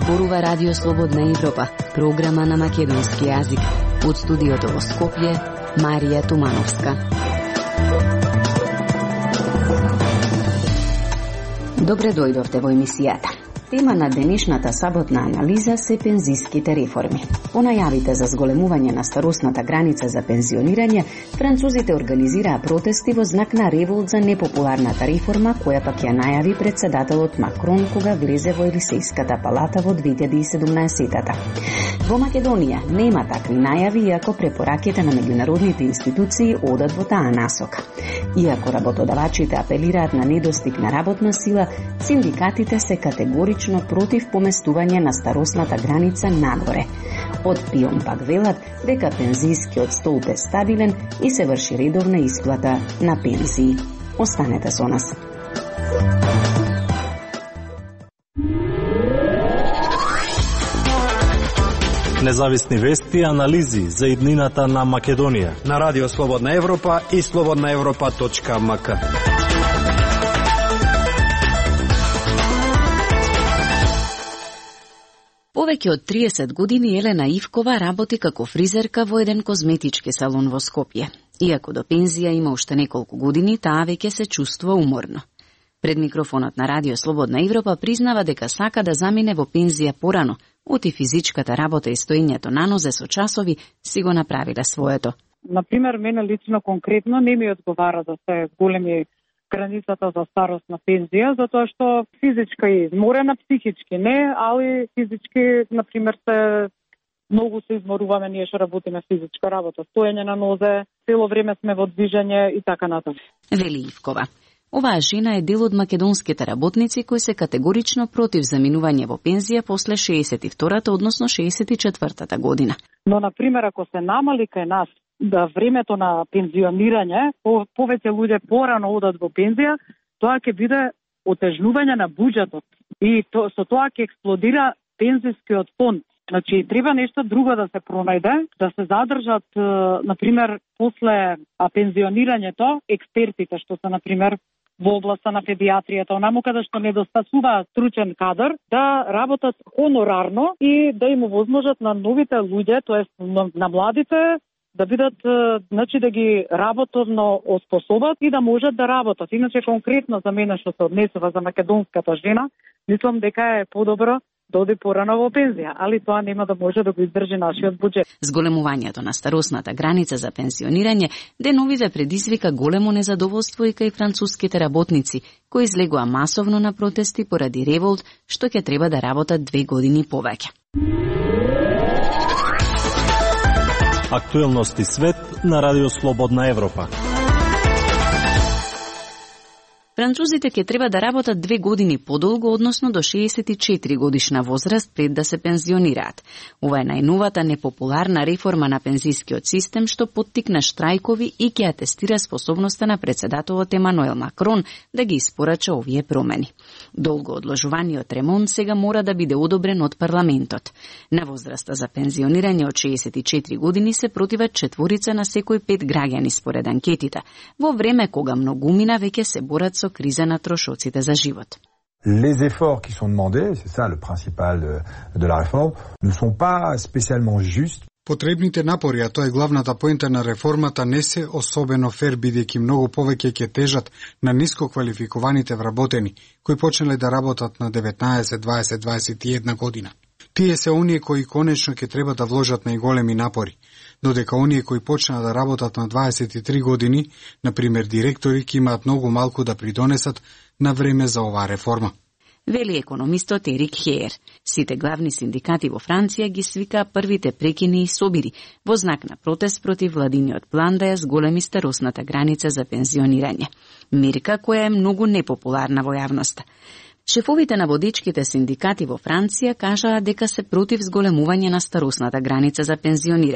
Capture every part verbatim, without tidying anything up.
зборува Радио Слободна Европа, програма на македонски јазик. Од студиото во Скопје, Марија Тумановска. Добре дојдовте во емисијата. Тема на денешната саботна анализа се пензиските реформи. По најавите за зголемување на старосната граница за пензионирање, французите организираа протести во знак на револт за непопуларната реформа, која пак ја најави председателот Макрон кога влезе во Елисејската палата во две илјади и седумнаесетта. Во Македонија нема такви најави, иако препораките на меѓународните институции одат во таа насока. Иако работодавачите апелираат на недостиг на работна сила, синдикатите се категорично против поместување на старосната граница нагоре. Од ПИОМ пак велат дека пензискиот столб е стабилен и се врши редовна исплата на пензии. Останете со нас. Независни вести и анализи за иднината на Македонија на Радио Слободна Европа и слободна европа точка ем ка. Повеќе од триесет години Елена Ивкова работи како фризерка во еден козметички салон во Скопје. Иако до пензија има уште неколку години, таа веќе се чувствува уморно. Пред микрофонот на Радио Слободна Европа признава дека сака да замине во пензија порано, оти физичката работа и стоењето на нозе со часови си го направиле своето. Например, мене лично конкретно не ми одговара да се големи границата за старост на пензија, затоа што физичка е изморена, психички не, али физички, например, се многу се изморуваме, ние што работиме физичка работа, стоење на нозе, цело време сме во движење и така натаму. Вели Ивкова. Оваа жена е дел од македонските работници кои се категорично против заминување во пензија после шеесет и втората, односно шеесет и четвртата година. Но, например, ако се намали кај нас да времето на пензионирање, повеќе луѓе порано одат во пензија, тоа ќе биде отежнување на буџетот и то, со тоа ќе експлодира пензискиот фонд. Значи, треба нешто друго да се пронајде, да се задржат, например, после пензионирањето, експертите, што се, например, во областа на педиатријата, онаму каде што недостасува стручен кадар, да работат хонорарно и да им овозможат на новите луѓе, тоест на младите, да бидат, значи да ги работовно оспособат и да можат да работат. Иначе конкретно за мене што се однесува за македонската жена, мислам дека е подобро да оди порано во пензија, али тоа нема да може да го издржи нашиот буџет. Зголемувањето на старосната граница за пензионирање деновиве предизвика големо незадоволство и кај француските работници, кои излегоа масовно на протести поради револт, што ќе треба да работат две години повеќе. Актуелности свет на Радио Слободна Европа. Французите ќе треба да работат две години подолго, односно до шеесет и четири годишна возраст пред да се пензионираат. Ова е најновата непопуларна реформа на пензискиот систем што поттикна штрајкови и ќе атестира способноста на председателот Емануел Макрон да ги испорача овие промени. Долго одложуваниот ремонт сега мора да биде одобрен од парламентот. На возраста за пензионирање од шеесет и четири години се противат четворица на секој пет граѓани според анкетите, во време кога многумина веќе се борат со криза на трошоците за живот. Les efforts qui sont demandés, c'est ça le principal de, de la réforme, ne sont pas spécialement justes. Потребните напори, а тоа е главната поента на реформата, не се особено фер, бидејќи многу повеќе ќе тежат на ниско квалификуваните вработени, кои почнале да работат на деветнаесет, дваесет, дваесет и една година. Тие се оние кои конечно ќе треба да вложат најголеми напори, додека оние кои почнаа да работат на дваесет и три години, например директори, ќе имаат многу малку да придонесат на време за оваа реформа. Вели економистот Ерик Хеер. Сите главни синдикати во Франција ги свикаа првите прекини и собири во знак на протест против владиниот план да ја зголеми старосната граница за пензионирање. Мерка која е многу непопуларна во јавноста. Шефовите на водичките синдикати во Франција кажаа дека се против зголемување на старосната граница за пензионирање.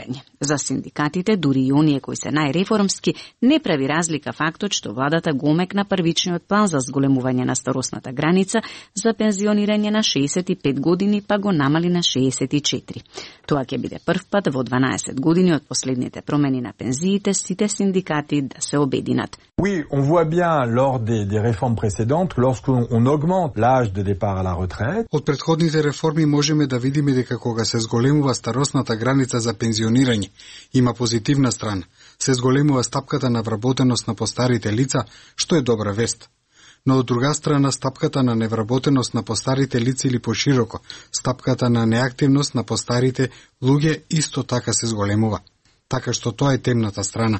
За синдикатите, дури и оние кои се најреформски, не прави разлика фактот што владата го омекна првичниот план за зголемување на старосната граница за пензионирање на шеесет и пет години, па го намали на шеесет и четири. Тоа ќе биде прв пат во дванаесет години од последните промени на пензиите сите синдикати да се обединат. Oui, on voit bien lors des, des réformes précédentes, lorsqu'on on augmente l'âge de départ à la retraite. Од предходните реформи можеме да видиме дека кога се зголемува старосната граница за пензионирање, има позитивна страна. Се зголемува стапката на вработеност на постарите лица, што е добра вест. Но од друга страна, стапката на невработеност на постарите лица или пошироко, стапката на неактивност на постарите луѓе исто така се зголемува. Така што тоа е темната страна.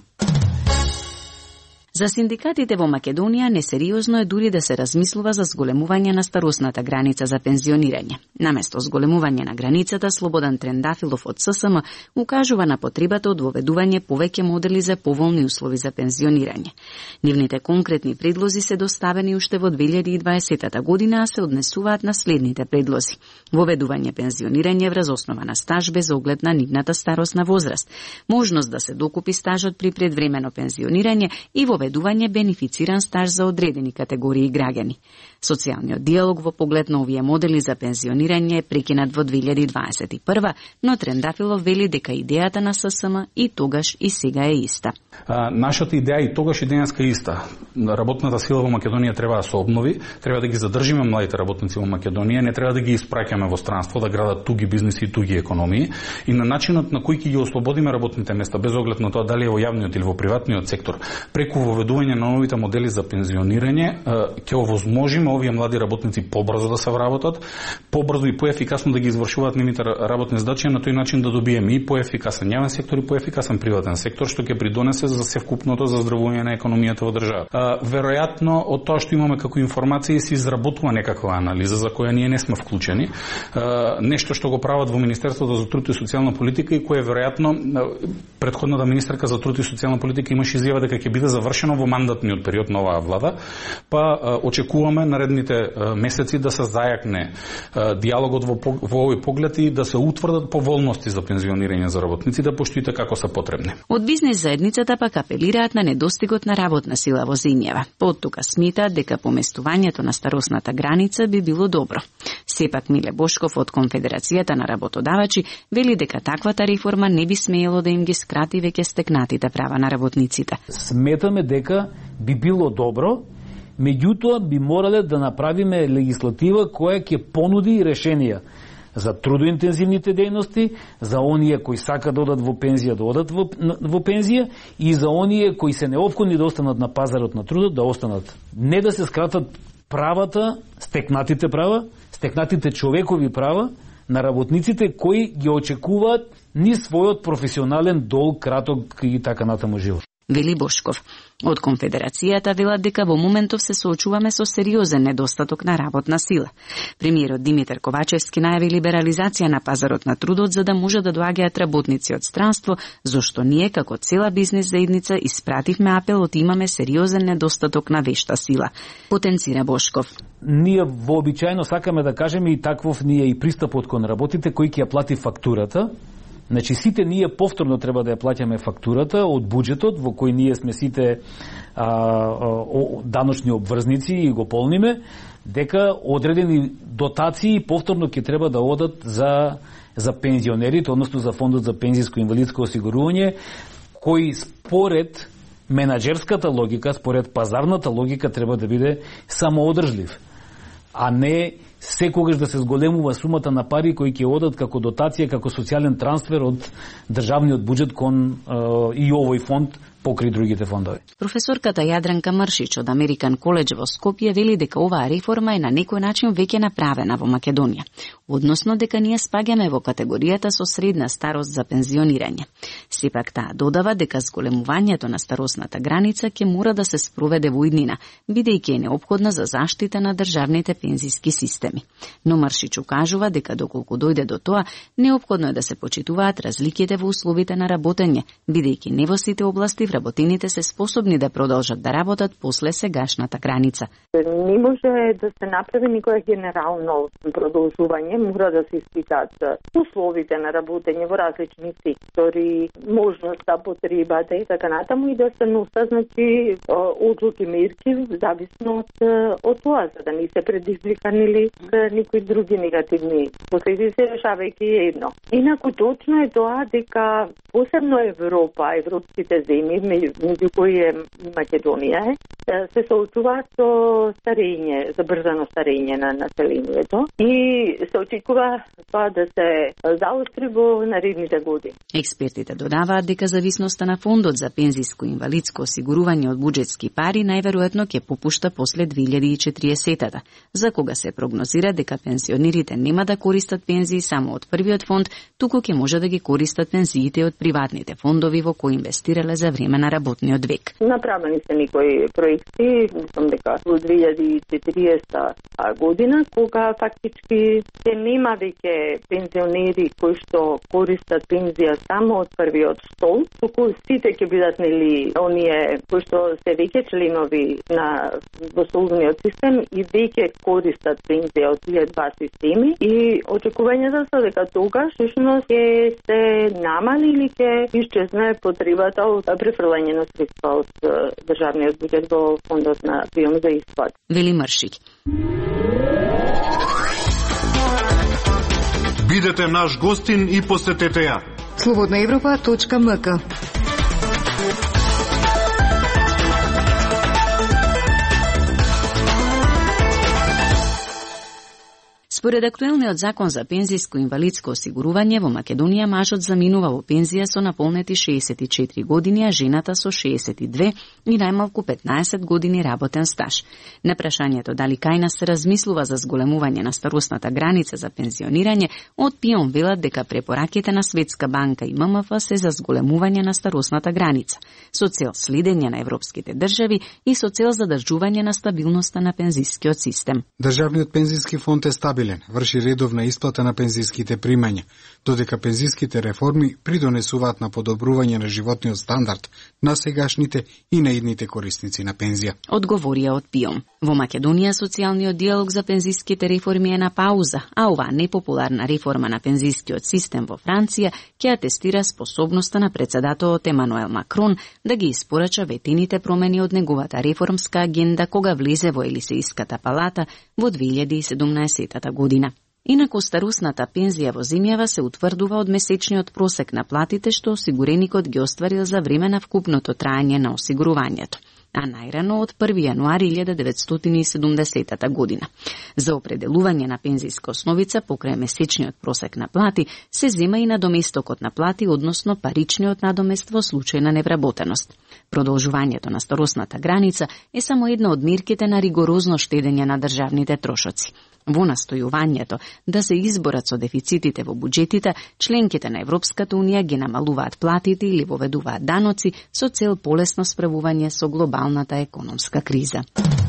За синдикатите во Македонија несериозно е дури да се размислува за зголемување на старосната граница за пензионирање. Наместо зголемување на границата, Слободан Трендафилов од ССМ укажува на потребата од воведување повеќе модели за поволни услови за пензионирање. Нивните конкретни предлози се доставени уште во две илјади и дваесета година, а се однесуваат на следните предлози: воведување пензионирање врз основа на стаж без оглед на нивната старосна возраст, можност да се докупи стажот при предвремено пензионирање и воведување бенефициран стаж за одредени категории граѓани. Социјалниот диалог во поглед на овие модели за пензионирање е прекинат во две илјади дваесет и прва, но Трендафилов вели дека идејата на ССМ и тогаш и сега е иста. А, нашата идеја и тогаш и денеска е иста. Работната сила во Македонија треба да се обнови, треба да ги задржиме младите работници во Македонија, не треба да ги испраќаме во странство, да градат туги бизниси и туги економии, и на начинот на кој ќе ги ослободиме работните места, без оглед на тоа дали е во јавниот или во приватниот сектор, преку воведување на новите модели за пензионирање, ќе овозможиме овие млади работници побрзо да се вработат, побрзо и поефикасно да ги извршуваат нивните работни задачи, на тој начин да добиеме и поефикасен јавен сектор и поефикасен приватен сектор, што ќе придонесе за севкупното заздравување на економијата во државата. Веројатно од тоа што имаме како информации се изработува некаква анализа за која ние не сме вклучени, нешто што го прават во Министерството за труд и социјална политика и кое веројатно претходната министерка за труд и социјална политика имаше изјава дека ќе биде завршено во мандатниот период на оваа влада, па очекуваме наредните месеци да се зајакне диалогот во, во овој поглед и да се утврдат поволности за пензионирање за работниците, пошто и како се потребни. Од бизнес заедницата пак апелираат на недостигот на работна сила во земјава. Поттука смитаат дека поместувањето на старосната граница би било добро. Сепак Миле Бошков од Конфедерацијата на работодавачи вели дека таквата реформа не би смеело да им ги скрати веќе стекнатите права на работниците. Сметаме дека би било добро, меѓутоа би морале да направиме легислатива која ќе понуди решенија за трудоинтензивните дејности, за оние кои сакаат да одат во пензија, да одат во, во пензија, и за оние кои се неопходни да останат на пазарот на трудот, да останат. Не да се скратат правата, стекнатите права, стекнатите човекови права на работниците кои ги очекуваат ни својот професионален дол, краток и така натаму живот. Вели Бошков. Од Конфедерацијата велат дека во моментов се соочуваме со сериозен недостаток на работна сила. Премиерот Димитар Ковачевски најави либерализација на пазарот на трудот за да може да доаѓаат работници од странство, зашто ние како цела бизнес заедница испративме апел од имаме сериозен недостаток на вешта сила. Потенцира Бошков. Ние вообичаено сакаме да кажеме и таквов ние и пристапот кон работите кој ќе ја плати фактурата. Значи, сите ние повторно треба да ја плаќаме фактурата од буџетот во кој ние сме сите а, а, даночни обврзници и го полниме, дека одредени дотации повторно ќе треба да одат за, за пензионерите, односно за фондот за пензиско и инвалидско осигурување, кој според менаџерската логика, според пазарната логика треба да биде самоодржлив, а не секогаш да се зголемува сумата на пари кои ќе одат како дотација, како социјален трансфер од државниот буџет кон е, и овој фонд покри другите фондови. Професорката Јадранка Мршич од Американ коледж во Скопје вели дека оваа реформа е на некој начин веќе направена во Македонија, односно дека ние спаѓаме во категоријата со средна старост за пензионирање. Сепак таа додава дека зголемувањето на старосната граница ќе мора да се спроведе во иднина, бидејќи е неопходна за заштита на државните пензиски системи. Но Мршич укажува дека доколку дојде до тоа, неопходно е да се почитуваат разликите во условите на работење, бидејќи не во сите области вработените се способни да продолжат да работат после сегашната граница. Не може да се направи никоја генерално продолжување, мора да се испитаат условите на работење во различни сектори, можноста, потребата и така натаму и да се носа, значи, одлуки, мерки, зависно од, од тоа, за да не се предизвикани ли никои други негативни последици, решавајќи едно. Инаку точно е тоа дека посебно Европа, европските земји, меѓу кои е Македонија, се соочуваат со старење, забрзано старење на населението и се очекува тоа да се заостри во наредните години. Експертите додаваат дека зависноста на фондот за пензиско и инвалидско осигурување од буџетски пари најверојатно ќе попушта после две илјади и четириесетта, за кога се прогнозира дека пензионерите нема да користат пензии само од првиот фонд, туку ќе може да ги користат пензиите од приватните фондови во кои инвестирале за време на работниот век. Направени се некои проекти, мислам дека во две илјади и четириесетта година, кога фактички се нема веќе пензионери кои што користат пензија само од првиот стол, туку сите ќе бидат нели оние кои што се веќе членови на во социјалниот систем и веќе користат пензија од тие два системи и очекувањето се дека тогаш всушност ќе се намали или ќе исчезне потребата од префрлање на средства од државниот буџет во фондот на прием за исплат. Вели Мршик. Бидете наш гостин и посетете ја. слободна европа точка ем ка. Според актуелниот закон за пензиско и инвалидско осигурување во Македонија мажот заминува во пензија со наполнети шеесет и четири години, а жената со шеесет и две и најмалку петнаесет години работен стаж. На прашањето дали кај нас се размислува за зголемување на старосната граница за пензионирање, од ПИОМ велат дека препораките на Светска банка и ММФ се за зголемување на старосната граница, со цел следење на европските држави и со цел задржување на стабилноста на пензискиот систем. Државниот пензиски фонд е стабилен, врши редовна исплата на пензиските примања, додека пензиските реформи придонесуваат на подобрување на животниот стандард на сегашните и на идните корисници на пензија. Одговорија од ПИОМ. Во Македонија социјалниот диалог за пензиските реформи е на пауза, а оваа непопуларна реформа на пензискиот систем во Франција ќе атестира способноста на председателот Емануел Макрон да ги испорача ветените промени од неговата реформска агенда кога влезе во Елисејската палата во две илјади и седумнаесетта година. Инаку старосната пензија во земјава се утврдува од месечниот просек на платите што осигуреникот ги остварил за време на вкупното траење на осигурувањето, а најрано од први јануари илјада деветстотини и седумдесетта година. За определување на пензиска основица покрај месечниот просек на плати се зема и надоместокот на плати, односно паричниот надомест во случај на невработеност. Продолжувањето на старосната граница е само една од мерките на ригорозно штедење на државните трошоци. Во настојувањето да се изборат со дефицитите во буџетите, членките на Европската унија ги намалуваат платите или воведуваат даноци со цел полесно справување со глобалната економска криза.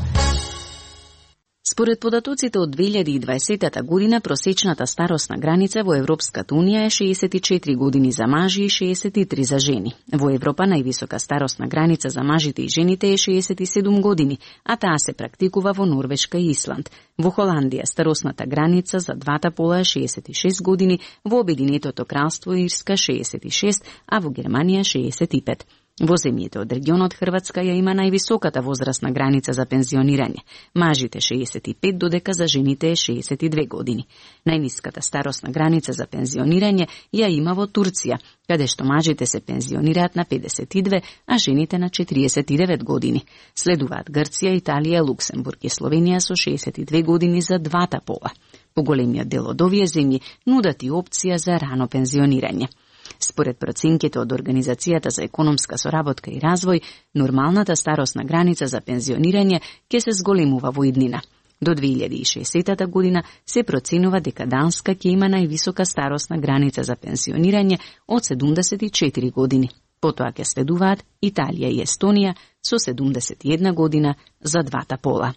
Според податоците од две илјади и дваесетта година, просечната старосна граница во Европската унија е шеесет и четири години за мажи и шеесет и три за жени. Во Европа највисока старосна граница за мажите и жените е шеесет и седум години, а таа се практикува во Норвешка и Исланд. Во Холандија старосната граница за двата пола е шеесет и шест години, во Обединетото кралство Ирска шеесет и шест, а во Германија шеесет и пет. Во земјите од регионот Хрватска ја има највисоката возрастна граница за пензионирање. Мажите шеесет и пет, додека за жените е шеесет и две години. Најниската старосна граница за пензионирање ја има во Турција, каде што мажите се пензионираат на педесет и две, а жените на четириесет и девет години. Следуваат Грција, Италија, Луксембург и Словенија со шеесет и две години за двата пола. Поголемиот дел од овие земји нудат и опција за рано пензионирање. Според проценките од Организацијата за економска соработка и развој, нормалната старосна граница за пензионирање ќе се зголемува во иднина. До две илјади и шеесетта година се проценува дека Данска ќе има највисока старосна граница за пензионирање од седумдесет и четири години. Потоа ќе следуваат Италија и Естонија со седумдесет и една година за двата пола.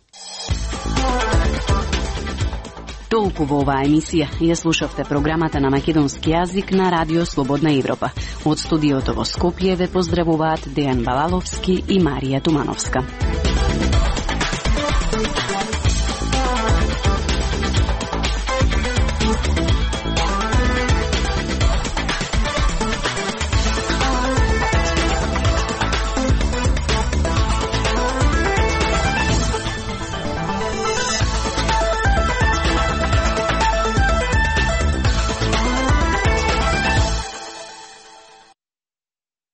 Толку во оваа емисија ја слушавте програмата на македонски јазик на Радио Слободна Европа. Од студиото во Скопје ве поздравуваат Дејан Балаловски и Марија Тумановска.